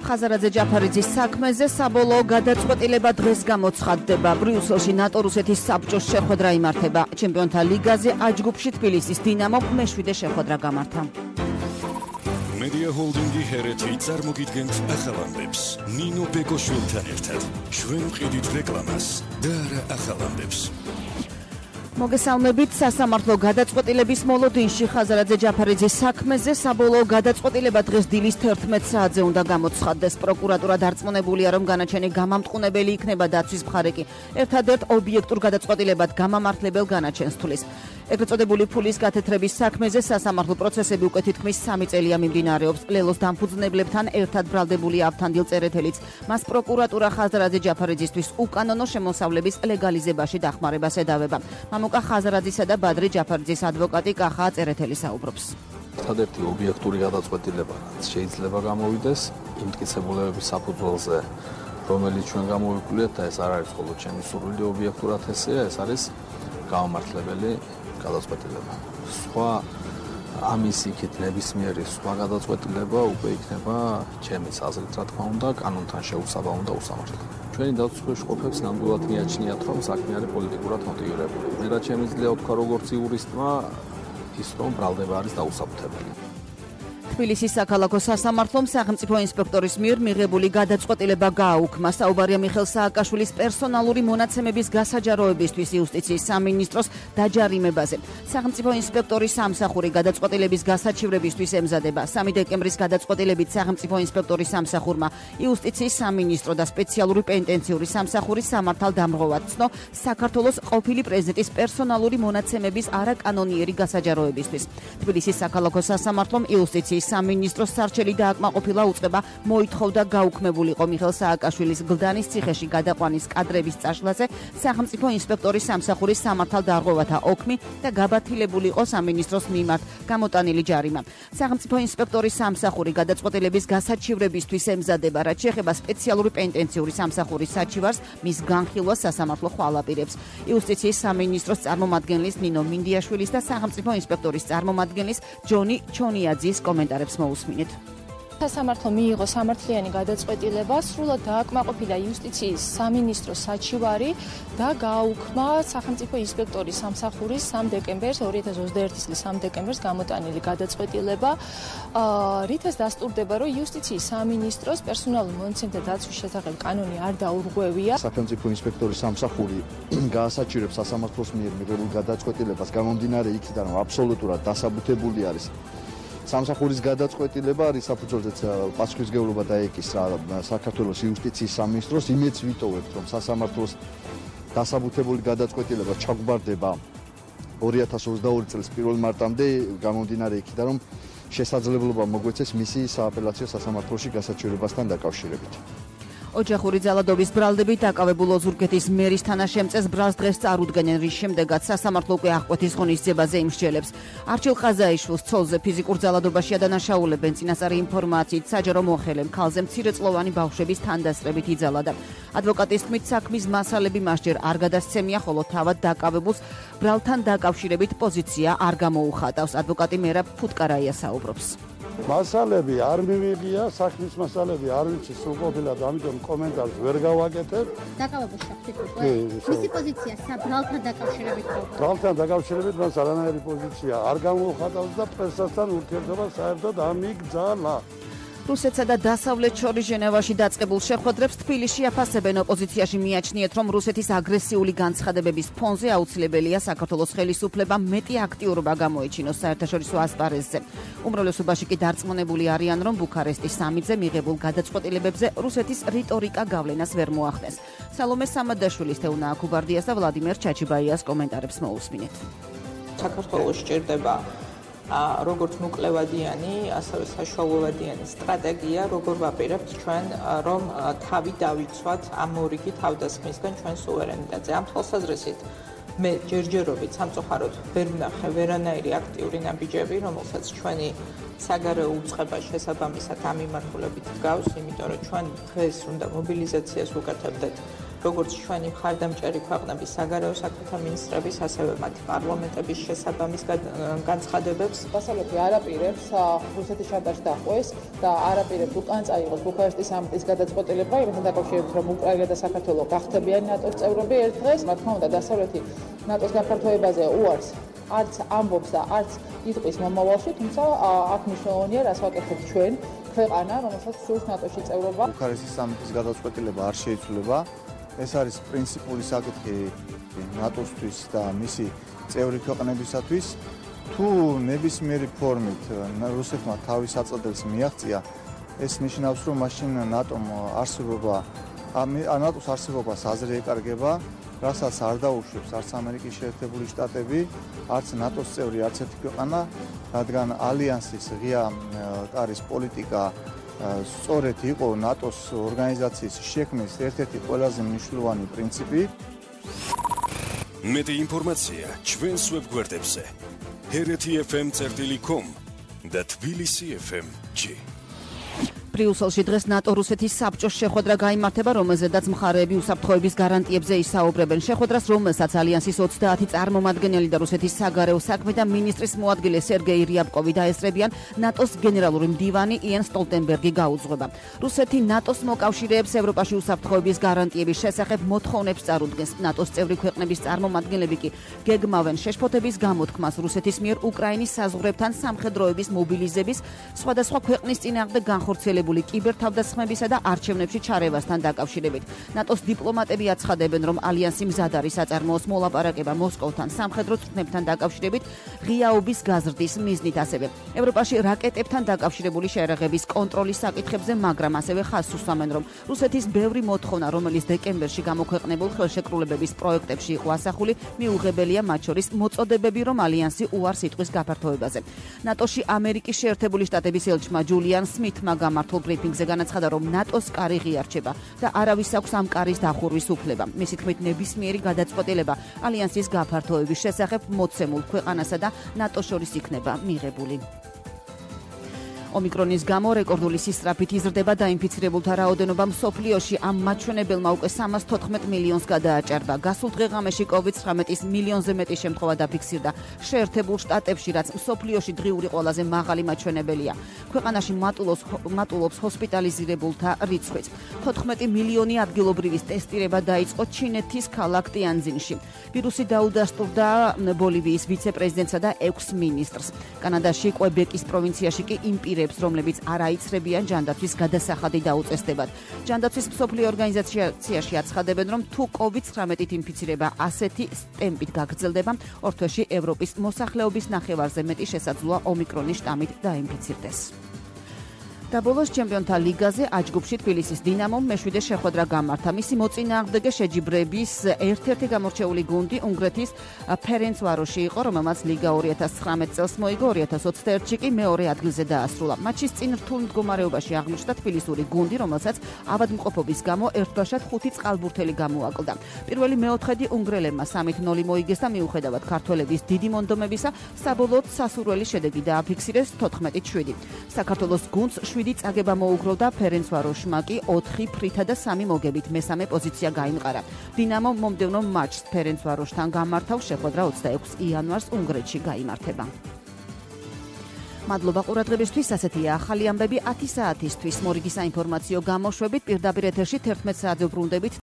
ხაზარაძე ჯაფარიძის საქმეზე საბოლოო გადაწყვეტილება დღეს გამოცხადდება. ბრიუსელში ნატო-რუსეთის საბჭოს შეხვედრა იმართება. ჩემპიონთა ლიგაზე აჯგუფში თბილისის დინამომ მე-7 შეხვედრა გამართა. Media Holding-ი ჰერეთი წარმოგიდგენთ ახალამდებს. ნინო ბეკოშვილთან ერთად. ჩვენ ვყიდით რეკლამას და არა ახალამდებს. მოგესალმებით. სასამართლო გადაწყვეტილების მოლოდინში ხაზარაძე ჯაფარიძის საქმეზე საბოლოო გადაწყვეტილება დღეს დილის 11 საათზე უნდა გამოცხადდეს. პროკურატურა დარწმუნებულია, რომ განაჩენი გამამტყუნებელი იქნება დაცვის მხარე კი ერთადერთ ობიექტურ გადაწყვეტილებად გამამართლებელ განაჩენს თulis. ეგრეთ წოდებული ფულის გათეთრების საქმეზე სასამართლო პროცესები უკვე თითქმის 3 წელია მიმდინარეობს. ლელოს დამფუძნებლებთან ერთად ბრალდებულია ავთანდილ წერეთელიც. მას პროკურატურა ხაზარაძე ჯაფარიძისთვის უკანონო შემოსავლების ლეგალიზებაში დახმარებას ედავება. მამუკა ხაზარაძისა და ბადრი ჯაფარიძის ადვოკატი კახა წერეთელი საუბრობს. ერთადერთი ობიექტური გადაწყვეტილება შეიძლება გამოვიდეს იმ მტკიცებულებების საფუძველზე, რომელიც ჩვენ გამოვიკვლიეთ და ეს არ არის მხოლოდ ჩემი სურვილი ობიექტურად ესეა, ეს არის გამომართლებელი გადაწყვეტილება. სხვა ამის იქით ნებისმიერი სხვა გადაწყვეტილება უკვე იქნება ჩემი აზრით, რა თქმა უნდა, კანონთან შეუსაბამო და უსამართლო. ჩვენი დაცვის ყოფებს ნამდვილად მიაჩნიათ, რომ საქმე არის პოლიტიკურად მოტივირებული. მე რაც შემიძლია ვთქვა როგორც იურისტმა, ის რომ ბრალდება არის დაუსაბუთებელი. თბილისის საქალაქო სასამართლომ სახელმწიფო ინსპექტორის მიერ მიღებული გადაწყვეტილება გააუქმა. საუბარია მიხელ სააკაშვილის პერსონალური მონაცემების გასაჯაროებისთვის იუსტიციის სამინისტროს დაჯარიმებაზე. სახელმწიფო ინსპექტორის სამსახური გადაწყვეტილების გასაჩივრებისთვის ემზადება. 3 დეკემბრის გადაწყვეტილებით სახელმწიფო ინსპექტორის სამსახურმა იუსტიციის სამინისტრო და სპეციალური პენიტენციური სამსახური სამართალდამღვრად ცნო საქართველოს ყოფილი პრეზიდენტის პერსონალური მონაცემების არაკანონიერი გასაჯაროებისთვის. თბილისის საქალაქო სასამართლომ იუსტიციის სამინისტროს სარჩელი დააკმაყოფილა უწყება მოითხოვდა გაუქმებულიყო მიხელ სააკაშვილის გლდანის ციხეში გადაყვანის კადრების წაშლაზე სახელმწიფო ინსპექტორის სამსახურის სამართალდარღვევათა ოქმი და გაბათილებულიყო სამინისტროს მიმართ გამოტანილი ჯარიმა. სახელმწიფო ინსპექტორის სამსახური გადაწყვეტილების გასაჩივრებისთვის ემზადება, რაც შეეხება სპეციალური პენიტენციური სამსახურის საჩივარს, მის განხილვას სასამართლო ხვალ აპირებს. იუსტიციის სამინისტროს წარმომადგენლის ნინო მინდიაშვილის და სახელმწიფო ინსპექტორის წარმომადგენლის ჯონი ჩონიაძის კომენტარებს მოусმინეთ. სასამართლო მიიღო სამართლიანი გადაწყვეტილება, სრულად დააკმაყოფილა იუსტიციის სამინისტროს საჩივარი და გააუქმა სახელმწიფო ინსპექტორის სამსახურის 3 დეკემბერს 2021 წლის 3 დეკემბერს გამოტანილი გადაწყვეტილება, რითაც დასტურდება, რომ იუსტიციის სამინისტროს პერსონალურ მონაცემთა დაცვის შესახებ კანონი არ დაურღვევია. სახელმწიფო ინსპექტორის სამსახური გაასაჩივრებს სასამართლოს მიერ მიღებულ გადაწყვეტილებას გამომდინარე იქიდან, რომ აბსოლუტურად დასაბუთებული არის სამსახურის გადაწყვეტილება, არის საფუძველზეც პასუხისმგებლობა დაეკისრა საქართველოს იუსტიციის სამინისტროს. იმედს ვიტოვებთ, რომ სასამართლოს დასაბუთებული გადაწყვეტილება ჩაგვბარდება 2022 წლის 1 მარტამდე, გამომდინარე იქიდან, რომ შესაძლებლობა მოგვეცეს მისი სააპელაციო სასამართლოში გასაჩივრებასთან დაკავშირებით. ოჯახური ძალადობის ბრალდებით დაკავებულ ოზურგეთის მერის თანაშემწეს ბრალს დღეს წარუდგენენ, რის შემდეგაც სასამართლო უკვე აღკვეთის ღონისძიებაზე იმსჯელებს. არჩილ ყაზაიშვილს ცოლზე ფიზიკურ ძალადობაში ადანაშაულებენ. წინასწარი ინფორმაციით საჯარო მოხელემ ქალზე მცირეწლოვანი ბავშვების თანდასწრებით იძალადა. ადვოკატის თქმით, საქმის მასალები მასჯერ არ გადასცემია, ხოლო თავად დაკავებულს ბრალთან დაკავშირებით პოზიცია არ გამოუხატავს. ადვოკატი მერაბ ფუტკარაია საუბრობს. მასალები არ მივიღია, საქმის მასალები არ ვიცი სრულყოფილად, ამიტომ კომენტარს ვერ გავაკეთებ. დაკავებულ შეხვდით უკვე? მისი პოზიცია ბრალთან დაკავშირებით ხო? ბრალთან დაკავშირებით მას არანაირი პოზიცია არ გამოუხატავს და პრესასთან ურთიერთობა საერთოდ ამიგზალა. რუსეთსა და დასავლეთ შორის ჟენევაში დაწყებულ შეხვედრებს თბილისში აფასებენ. ოპოზიციაში მიაჩნიათ, რომ რუსეთის აგრესიული განცხადებების ფონზე აუცილებელია საქართველოს ხელისუფლებამ მეტი აქტიურობა გამოეჩინოს საერთაშორისო ასპარეზზე. უმრავლესობაში კი დარწმუნებული არიან, რომ ბუქარესტის სამიტზე მიღებულ გადაწყვეტილებებზე რუსეთის რიტორიკა გავლენას ვერ მოახდენს. სალომე სამადაშვილის, თეუნა აკუბარდიას და ვლადიმერ ჩაჩიბაიას კომენტარებს მოусმინეთ. საქართველოს სჭირდება როგორც მოკლევადიანი, ასევე საშუალოვადიანი სტრატეგია, როგორ ვაპირებთ ჩვენ, რომ თავი დავიცვათ ამ მორიგი თავდასხმისგან ჩვენ სუვერენიტეტზე. ამ თვალსაზრისით მე ჯერჯერობით სამწუხაროდ ვერ ვნახე ვერანაირი აქტიური ნაბიჯები, რომელსაც ჩვენი საგარეო უწყება შესაბამისად ამ მიმართულებით დგავს, იმიტომ რომ ჩვენ დღეს უნდა მობილიზაციას ვუკეთებდეთ როგორც ჩვენი მხარდამჭერი ქვეყნების საგარეო საქმეთა მინისტრების, ასევე მათი პარლამენტების შესაბამის განცხადებებს. დასავლეთი არ აპირებს რუსეთის შანტაჟს დაყვეს და არ აპირებს უკან წაიღოს ბუქარესტის სამიტის გადაწყვეტილება, იმასთან დაკავშირებით, რომ უკრაინა და საქართველო გახდებიან ნატოს წევრები ერთ დღეს. რა თქმა უნდა, დასავლეთი ნატოს გაფართოებაზე უარს არც ამბობს და არც იტყვის მომავალში, თუმცა აქ მნიშვნელოვანია, რას ვაკეთებთ ჩვენ, ქვეყანა, რომელსაც სურს ნატოში წევრობა. ბუქარესტის სამიტის გადაწყვეტილება არ შეიცვლება. ეს არის პრინციპული საკითხი ნატოსთვის და მისი წევრი ქვეყნებისათვის. თუ ნებისმიერი ფორმით რუსეთმა თავის აწოდებებს მიაღწია, ეს ნიშნავს, რომ მაშინ ნატოს არსებობას აზრი ეკარგება, რასაც არ დაუშვებს არც ამერიკის შეერთებული შტატები, არც ნატოს წევრი არც ერთი ქვეყანა, რადგან ალიანსის ღია კარის პოლიტიკა სწორედ იყო ნატოს ორგანიზაციის შექმნის ერთ-ერთი ყველაზე მნიშვნელოვანი პრინციპი. მეტი ინფორმაცია ჩვენს ვებგვერდებზე hereti.fm.com და tbilisi.fm.g. ბრიუსელში დღეს ნატო-რუსეთის საბჭოს შეხვედრა გაიმართება, რომელზედაც მხარეები უსაფრთხოების გარანტიებზე ისაუბრებენ. შეხვედრას, რომელსაც ალიანსის 30 წარმომადგენელი და რუსეთის საგარეო საქმეთა მინისტრის მოადგილე სერგეი რიაბკოვი დაესწრებიან, ნატოს გენერალური მდივანი იენ სტოლტენბერგი გაუძღვება. რუსეთი ნატოს მოკავშირეებს ევროპაში უსაფრთხოების გარანტიების შესახებ მოთხოვნებს წარუდგენს. ნატოს წევრი ქვეყნების წარმომადგენლები კი გეგმავენ შეშფოთების გამოთქმას რუსეთის მიერ უკრაინის საზღვრებთან სამხედროების მობილიზების, სხვადასხვა ქვეყნის წინააღმდეგ განხორციელებული კიბერთავდასხმებისა და არჩევნებში ჩარევასთან დაკავშირებით. ნატოს დიპლომატები აცხადებენ, რომ ალიანსი მზად არის საწარმოოს მოლაპარაკება მოსკოვთან სამხედრო წვრთნებთან დაკავშირებით ღიაობის გაზრდის მიზნით. ასევე ევროპაში რაკეტებთან დაკავშირებული შეერაღების კონტროლის საკითხებზე, მაგრამ ასევე ხაზს უსვამენ, რომ რუსეთის ბევრი მოთხოვნა, რომელიც დეკემბერში გამოქვეყნებულ ხელშეკრულებების პროექტებში იყო ასახული, მიუღებელია, მათ შორის მოწოდებები, რომ ალიანსი უარს იტყვის გაფართოებაზე. ნატოში ამერიკის შეერთებული შტატების ელჩმა ჯულიან სმითმა გამართულ ბრიფინგზე განაცხადა, რომ ნატოს კარი ღიარჩება და არავის აქვს ამ კარის დახურვის უფლება. მისი თქმით, ნებისმიერი გადაწყვეტილება ალიანსის გაფართოების შესახებ მოცემულ ქვეყანასა და ნატოს შორის იქნება მიღებული. ომიკრონის გამო რეკორდული სისწრაფით იზრდება დაინფიცირებულთა რაოდენობა მსოფლიოში. ამ მაჩვენებელმა უკვე 314 მილიონს გადააჭარბა. გასულ დღე-ღამეში COVID-19-ის მილიონზე მეტი შემთხვევა დაფიქსირდა შეერთებულ შტატებში, რაც მსოფლიოში დღიური ყველაზე მაღალი მაჩვენებელია. ქვეყანაში მატულობს ჰოსპიტალიზირებულთა რიცხვიც. 14 მილიონი ადგილობრივის ტესტირება დაიწყო ჩინეთის ქალაქ ტიანძინში. ვირუსი დაუდასტურდა ბოლივიის ვიცე-პრეზიდენტსა და 6 მინისტრს. კანადაში კვებეკის პროვინციაში კი იმპირებს, რომლებიც არ აიცრებიან ჯანდაცვის გადასახადი დაუწესდებათ. ჯანდაცვის მსოფლიო ორგანიზაციაში აცხადებენ, რომ თუ COVID-19-ით ინფიცირება ასეთი ტემპით გაგრძელდება, ორ თვეში ევროპის მოსახლეობის ნახევარზე მეტი შესაძლოა ომიკრონის შტამით დაინფიცირდეს. და ბოლოს ჩემპიონთა ლიგაზე აჯგუფში თბილისის დინამომ მეშვიდე შეხვედრა გამართა. მისი მოწინააღმდეგე შეჯიბრების ერთ-ერთი გამორჩეული გუნდი უნგრეთის ფერენცვაროში იყო, რომელმაც ლიგა 2019 წელს მოიგო, 2021-ში კი მეორე ადგილზე დაასრულა. მატჩის წინ რთულ მდგომარეობაში აღმოჩნდა თბილისური გუნდი, რომელსაც ავადმყოფობის გამო ერთბაშად 5 წყალბურთელი გამოაკლდა. პირველი მეოთხედი უნგრელებმა 3-0 მოიგეს და მიუხედავად ქართველების დიდი მონდომებისა, საბოლოოდ სასურველი შედეგი დააფიქსირეს 14-7. საქართველოს გუნდს 7 წაგება მოუგროვდა, ფერენცვაროშმა კი 4 ფრითა და 3 მოგებით მესამე პოზიცია გაიმყარა. დინამომ მომდევნო მატჩს ფერენცვაროშთან გამართავს, შეხვედრა 26 იანვარს უნგრეთში გაიმართება. მადლობა ყურადღებისთვის, ასეთია ახალი ამბები 10 საათისთვის. მორიგი საინფორმაციო გამოშვებით პირდაპირ ეთერში 11 საათზე ვბრუნდებით.